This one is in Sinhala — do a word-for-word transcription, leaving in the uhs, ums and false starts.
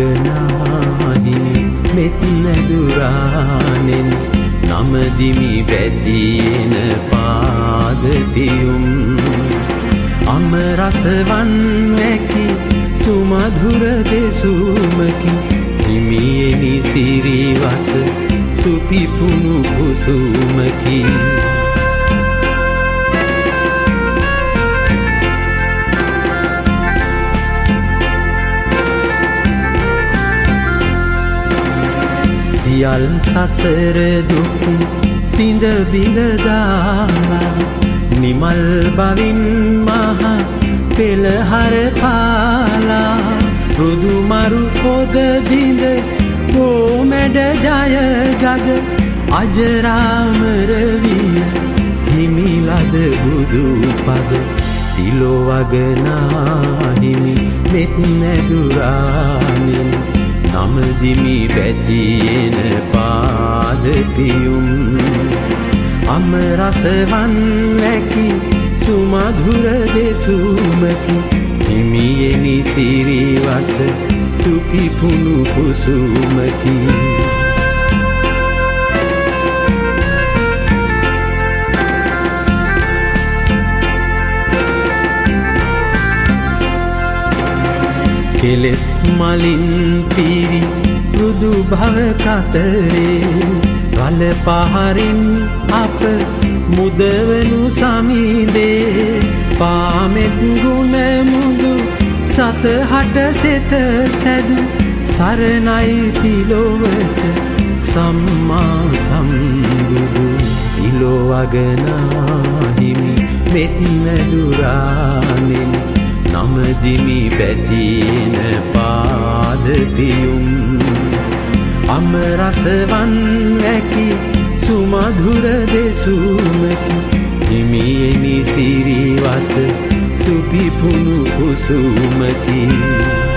වගනාහිමි මෙත්න දුරානෙන් නමදිමි වැතින පාදපියුම් අමරසවන් වැකි සුමධුර දෙසුමකි හිමියෙනි සිරිවත සුපිපුුණු කුසුමකි සියල් සසර දුක් සිඳ බිඳ දාලා නිමල් බවින් මහ පෙළහර පාලා රුදු මරු පොද බිඳ බෝ මැඩ ජය ගද අජරාමර විය හිමිලද බුදු පද තිලොවගනාහිමි මෙත් නැදුරානින් නමදිමි වැතියෙන පාදපියුම් අමරසවන් වැකි සුමධුර දෙසුමකි හිමියෙනි සිරිවත සුපිපුුණු කුසුමකි කෙලෙස් මලින් පිරි මෘදු භව කතරේ රළ පහරින් අප මුදවනු සමිදේ පාමෙත් ගුණ මුදු සතහට සෙත සැදු සරණයි තිලොවට සම්මා සම්බුදු තිලොවගනාහිමි මෙත් නැදුරානෙන් නමදිමි වැතින පාදපියුම් අමරසවන් වැකි සුමධුර දෙසුමකි හිමියෙනි සිරිවත සුපිපුුණු කුසුමකි